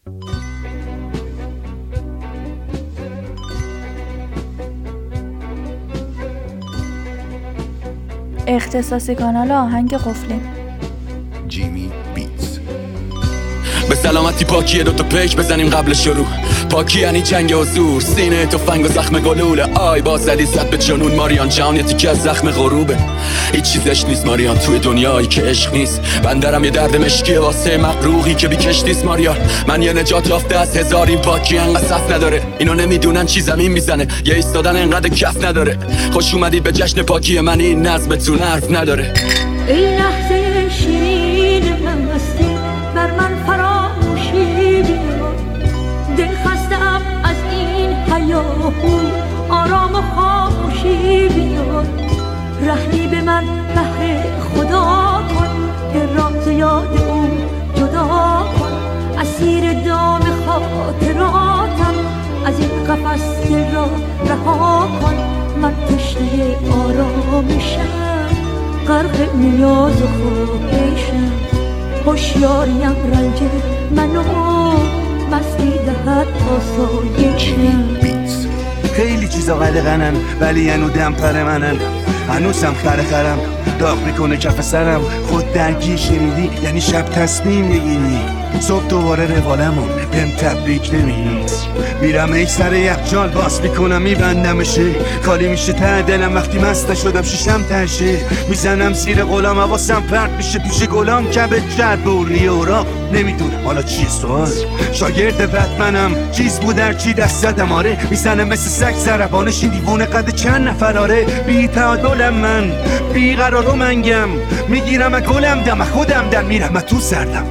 اختصاصی کانال آهنگ قفلی. جیمی بیتس. به سلامتی پاکیه دوتا پیک بزنیم قبل شروع. پاکی یعنی جنگ حضور، سینه تفنگ و زخم گلوله. آی با زدی زد به جنون ماریان جان، یه تیکه از زخم غروبه. هیچ چیزش نیست ماریان توی دنیایی که عشق نیست. بندرم یه درد مشکیه واسه مقروقی که بیکش نیست ماریان. من یه نجات یافته از هزار، این پاکی انقدر صف نداره. اینو نمیدونن چی زمین میزنه، یه ایستادن انقدر کف نداره. خوش اومدید به جشن پاکی من، این نظمتون حرف نداره. ای لحظه شیرین مستی بر من فراموشی بیار. دل خستم از این هیاهو، آرام و خاموشی بیار. رحمی به من بهر خدا کن، دل را ز یاد او جدا کن. اسیر دام خاطراتم، از این قفس دل را رها کن. من تشنه آرامشم، غرق نیاز و خواهشم. هوشیاریم رنج منو، مستی دهد آسایشم. خیلی چیزا قلقنن ولی هنو دم پر منن. هنوزم خرم داغ میکنه کف سرم. خود درگیر شنیدی یعنی شب تصمیم میگیری. صبح دوباره روالمون بهم تبریک نمیگی. میرم ای سر یخچال باز میکنم میبندمشه. خالی میشه ته دلم وقتی مست شدم شیشم تشه. میزنم زیر غلام حواسم پرت میشه پیش گلام. کبد شد بوری اوراق نمیدونم حالا چیه سوال. شاگرد بتمنم چیز بود در چی دست زدم. آره میزنم مثل سگ زربانش این دیوونه قد چند نفراره. بی تعادلم من بی قرار و منگم. میگیرم گلم دم خودم در میرم تو سردم.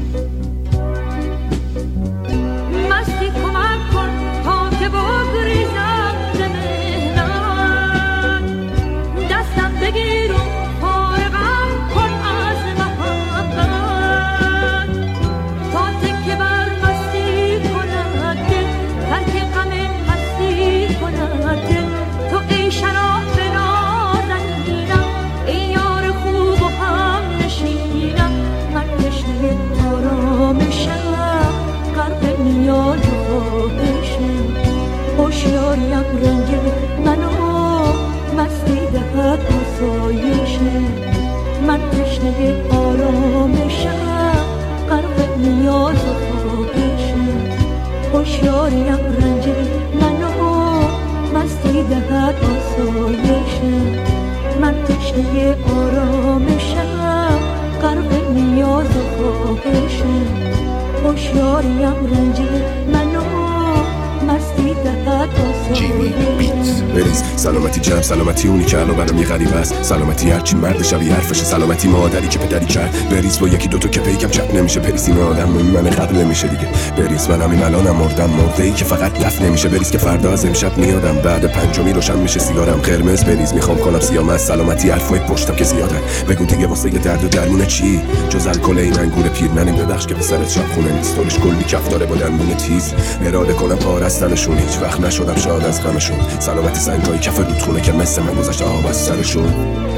هوشیاریم رنگ منو، مستی دهد آسایشم. من تشنه آرامشم، غرق نیاز و خواهشم. هوشیاریم رنج منو، مستی دهد آسایشم. من تشنه آرامشم، غرق نیاز و خواهشم. هوشیاریم رنج منو، مستی دهد آسایشم. بریز سلامتی جمع، سلامتی اونی که الان برام یه غریبه است. سلامتی هرچی مرد شبیه حرفشه. سلامتی مادری که پدری کرد. بریز با یکی دوتا که پیکم چپ نمیشه. بریز این آدم من قبل نمیشه دیگه. بریز من همین الانم مردم، مرده ای که فقط دفن نمیشه. بریز که فردا از امشب میادم، بعد پنجمی روشن میشه سیگارم قرمز. بریز میخوام کنم سیام از سلامتی حرفای پشتم که زیادن. بگو دیگه واسه یه درد و درمون چی؟ جز الکل این انگور پیر ننیم. ببخش که پسرت شب خونه نیست. دلش کلی کف داره با دندون تیز. اراده کنم پارستنشون، هیچ وقت نشدم شاد از غمشون. سلامتی سنگای کف رودخونه که مثل من گذشت آب از سرشون.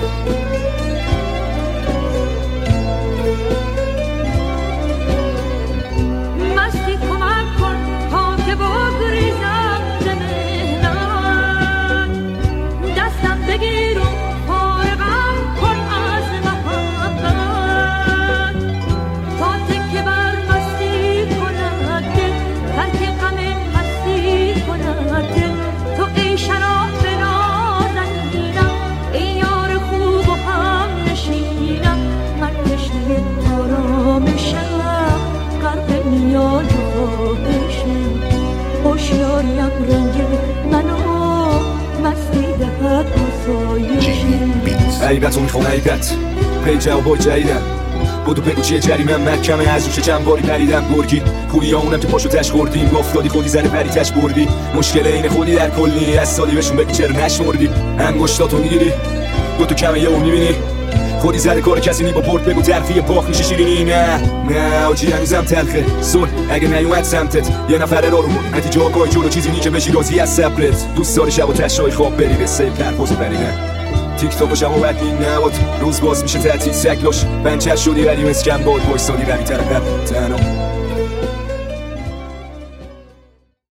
هوشیاریم رنگ منو، مستی دهد آسایشم. عیبت رو میخوام عیبت پی جواب جدیدم. بودو بگو چیه جریمم محکمه از روش چند باری پریدم. گرگی خوبی اونم که پاشو تش خوردیم. گفتادی خودی زره پری تش بردی. مشکل اینه خودی در کلی از سالی بهشون بگی چرا نشمردی. انگشتاتو میگیری دوتو کمه یه اون میبینی. خودی زده کار کسی نی با پورت بگو ترفیه باخ میشه شیرینی. نه آجی هنوزم تلخه سون اگه نیومد سمتت. یه نفره رو نتیجه آقای جلو چیزی نی که بشی راضی از صبرت. دوست داری شب و تشای خواب بری به سیب پرپوز بری. نه تیک تاک و شب و بدین نباد. روز باز میشه تعطیل سگلاش بنچه شدی ولی مسکن باد. وایستادی روی طرف تنها